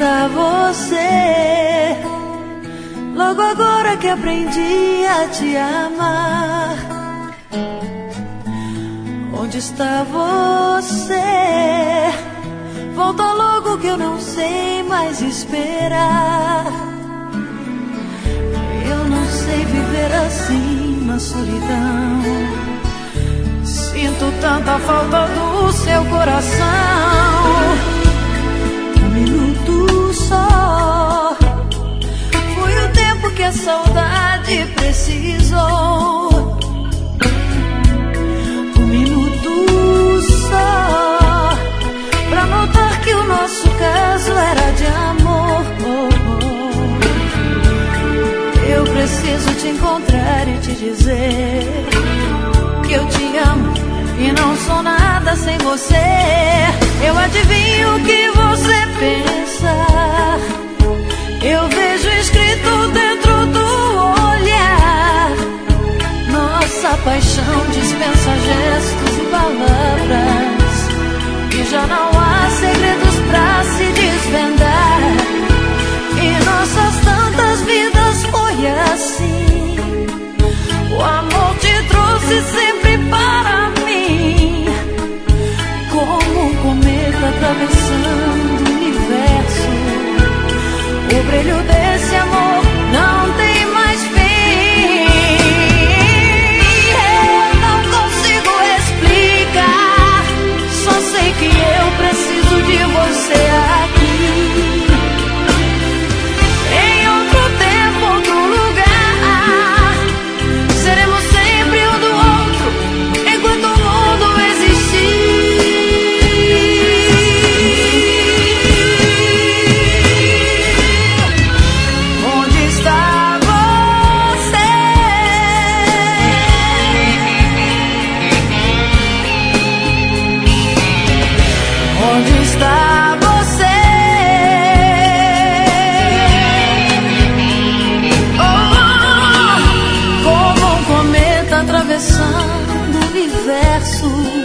está você? Logo agora que aprendi a te amar. Onde está você? Volta logo que eu não sei mais esperar. Eu não sei viver assim na solidão. Sinto tanta falta do seu coração. Um minuto só foi o tempo que a saudade precisou. Um minuto só pra notar que o nosso caso era de amor. Eu preciso te encontrar e te dizer que eu te amo e não sou nada sem você. Eu adivinho o que você pensa. Eu vejo escrito dentro do olhar. Nossa paixão dispensa gestos e palavras, e já não há segredos pra se desvendar. E nossas tantas vidas foi assim. O amor te trouxe sempre para mim, como um cometa atravessando o universo. O brilho desse amor não tem mais fim. Eu não consigo explicar, só sei que eu preciso de você aqui. Em outro tempo, outro lugar, seremos sempre um do outro enquanto o mundo existir. Onde está você? Onde está você? Oh, como um cometa atravessando o universo.